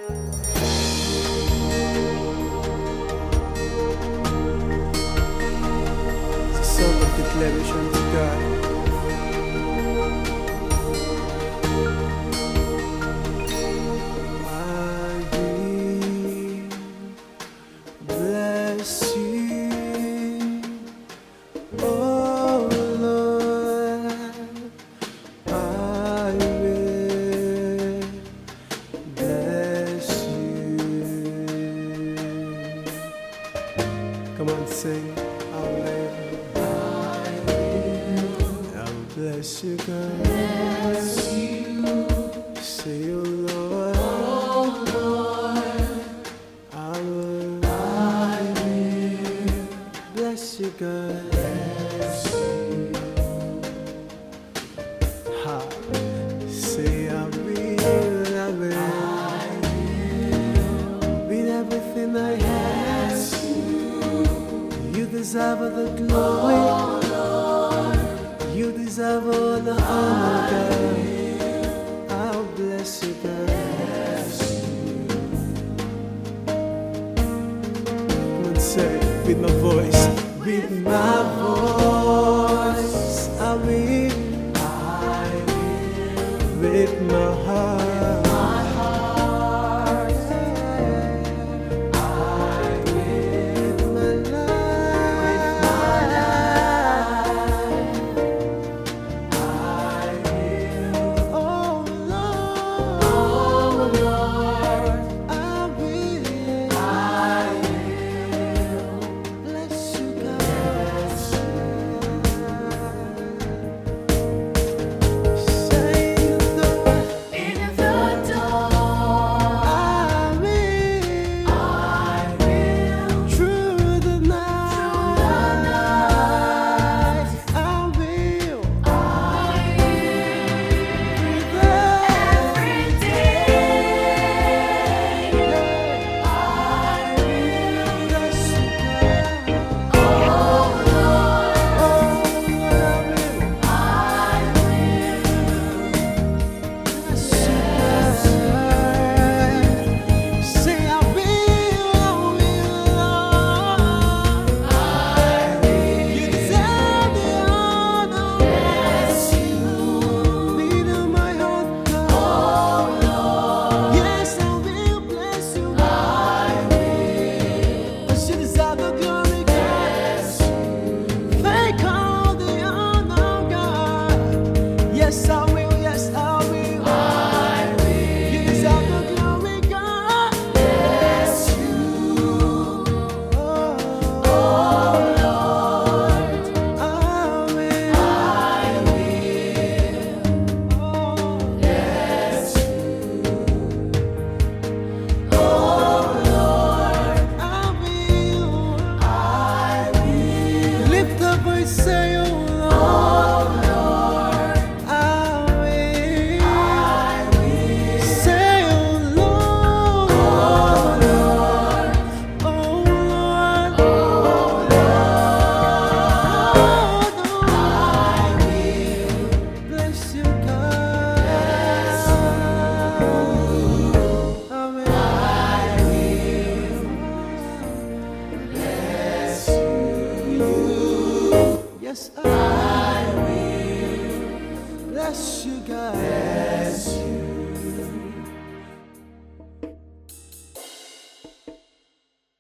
It's a song of declaration to God. I will bless you, oh Lord. I will bless you. Come on, sing. I'll bless you, God. Say, oh Lord, I will bless you, God. Ha. Say, I will, with everything I have. You deserve all the glory. You deserve all the honor, God. I'll bless you, God. Come on, say it with my voice. With my voice, I will. With my heart,